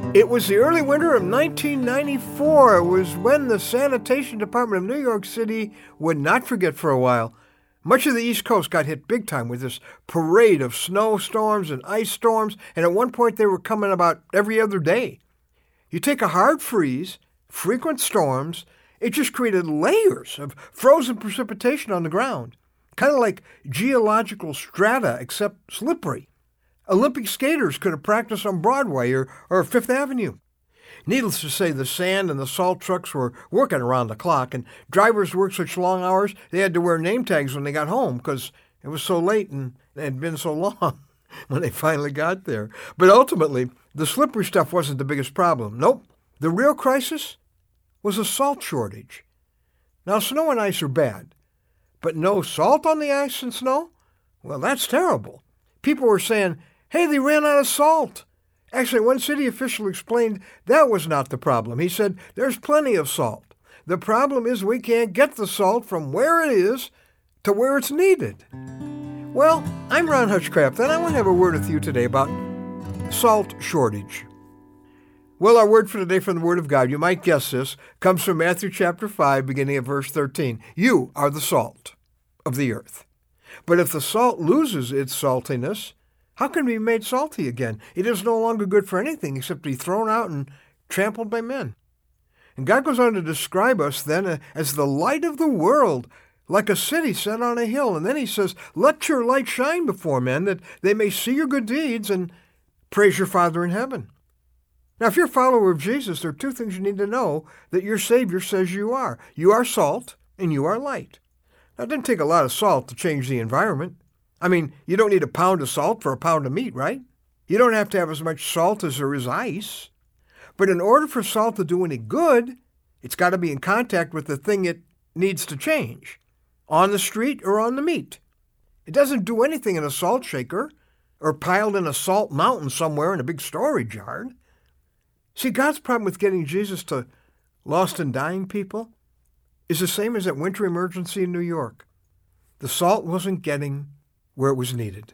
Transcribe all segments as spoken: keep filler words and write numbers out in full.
It was the early winter of nineteen ninety-four. It was when the Sanitation Department of New York City would not forget for a while. Much of the East Coast got hit big time with this parade of snowstorms and ice storms, and at one point they were coming about every other day. You take a hard freeze, frequent storms, it just created layers of frozen precipitation on the ground, kind of like geological strata, except slippery. Olympic skaters could have practiced on Broadway or, or Fifth Avenue. Needless to say, the sand and the salt trucks were working around the clock, and drivers worked such long hours they had to wear name tags when they got home because it was so late and it had been so long when they finally got there. But ultimately, the slippery stuff wasn't the biggest problem. Nope. The real crisis was a salt shortage. Now, snow and ice are bad, but no salt on the ice and snow? Well, that's terrible. People were saying, hey, they ran out of salt. Actually, one city official explained that was not the problem. He said, there's plenty of salt. The problem is we can't get the salt from where it is to where it's needed. Well, I'm Ron Hutchcraft, and I want to have a word with you today about salt shortage. Well, our word for today from the Word of God, you might guess this, comes from Matthew chapter five, beginning at verse thirteen. You are the salt of the earth. But if the salt loses its saltiness, how can it be made salty again? It is no longer good for anything except to be thrown out and trampled by men. And God goes on to describe us then as the light of the world, like a city set on a hill. And then he says, let your light shine before men, that they may see your good deeds and praise your Father in heaven. Now, if you're a follower of Jesus, there are two things you need to know that your Savior says you are. You are salt and you are light. Now, it didn't take a lot of salt to change the environment. I mean, you don't need a pound of salt for a pound of meat, right? You don't have to have as much salt as there is ice. But in order for salt to do any good, it's got to be in contact with the thing it needs to change, on the street or on the meat. It doesn't do anything in a salt shaker or piled in a salt mountain somewhere in a big storage yard. See, God's problem with getting Jesus to lost and dying people is the same as that winter emergency in New York. The salt wasn't getting where it was needed.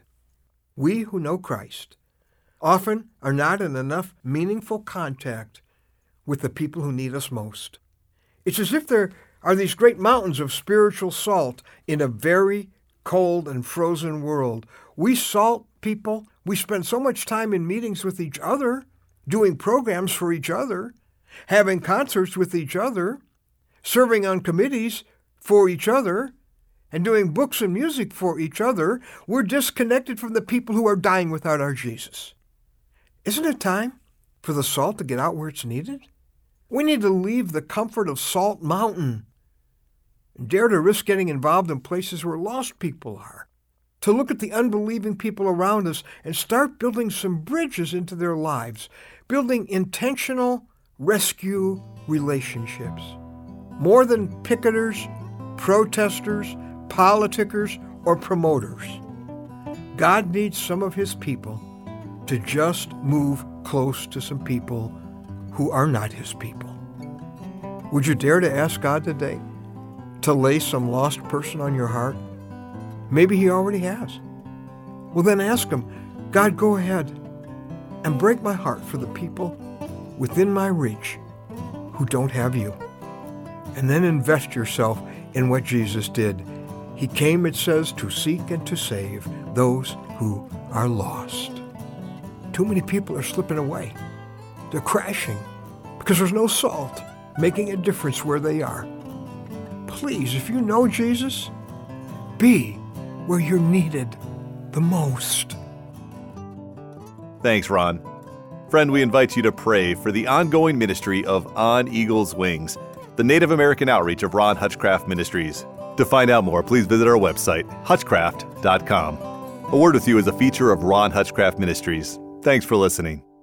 We who know Christ often are not in enough meaningful contact with the people who need us most. It's as if there are these great mountains of spiritual salt in a very cold and frozen world. We salt people, we spend so much time in meetings with each other, doing programs for each other, having concerts with each other, serving on committees for each other, and doing books and music for each other. We're disconnected from the people who are dying without our Jesus. Isn't it time for the salt to get out where it's needed? We need to leave the comfort of Salt Mountain and dare to risk getting involved in places where lost people are, to look at the unbelieving people around us and start building some bridges into their lives, building intentional rescue relationships. More than picketers, protesters, politicers, or promoters. God needs some of his people to just move close to some people who are not his people. Would you dare to ask God today to lay some lost person on your heart? Maybe he already has. Well, then ask him, God, go ahead and break my heart for the people within my reach who don't have you. And then invest yourself in what Jesus did. He came, it says, to seek and to save those who are lost. Too many people are slipping away. They're crashing because there's no salt making a difference where they are. Please, if you know Jesus, be where you're needed the most. Thanks, Ron. Friend, we invite you to pray for the ongoing ministry of On Eagle's Wings, the Native American outreach of Ron Hutchcraft Ministries. To find out more, please visit our website, hutchcraft dot com. A Word with You is a feature of Ron Hutchcraft Ministries. Thanks for listening.